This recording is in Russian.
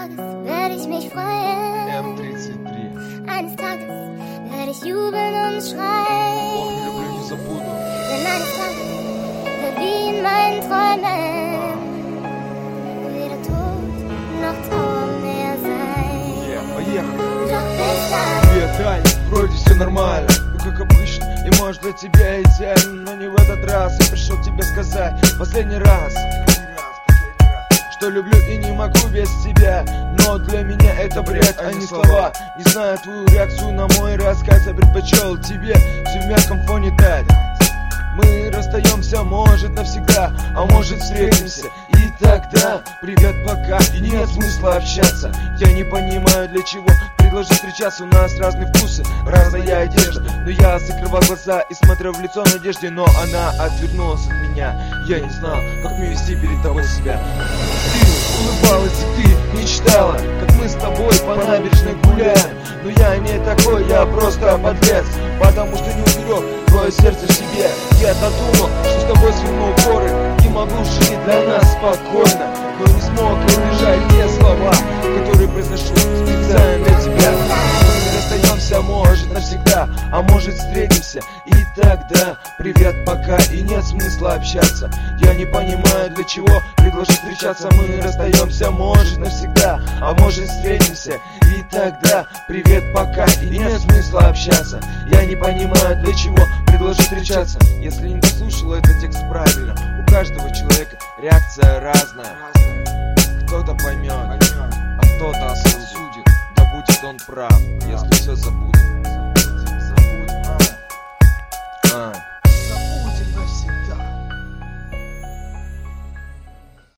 Tages werde ich mich freuen. М33. Eines Tages werde ich jubeln und schreien. Ох, не люблю, не забуду. Denn eines Tages wird wie in meinen Träumen weder Tod noch Trauer mehr sein. Поехали. Doch bis dann. Привет, Таня, вроде все нормально, ну как обычно. И может для тебя идеально, но не в этот раз. Я пришел тебе сказать последний раз, что люблю и не могу без тебя. Но для меня это бред, а не слова. Не знаю твою реакцию на мой рассказ. Я предпочел тебе все в мягком фоне дать. Мы расстаемся, может навсегда, а может встретимся. И тогда привет, пока, и нет смысла общаться. Я не понимаю, для чего предложить встречаться. У нас разные вкусы, разная одежда. Но я закрывал глаза и смотрел в лицо надежде. Но она отвернулась от меня. Я не знал, как мне вести перед тобой себя. Ты улыбалась и ты мечтала, как мы с тобой по набережной гуляем. Но я не такой, я просто подлец, потому что не уберег твое сердце в себе. Я-то думал, что с тобой сверну горы и могу жить для нас спокойно, но не смог избежать те слова, которые произношу специально для тебя. Мы расстаемся, может навсегда, а может встретимся. И тогда привет, пока, и нет смысла общаться. Я не понимаю, для чего предложить встречаться. Мы расстаемся, может навсегда, а может встретимся. И тогда привет, пока, и нет смысла общаться. Я не понимаю, для чего предложить встречаться. Если не дослушал этот текст правильно, у каждого человека реакция разная. Кто-то поймет, а кто-то осудит. Да будет он прав, если все забудет.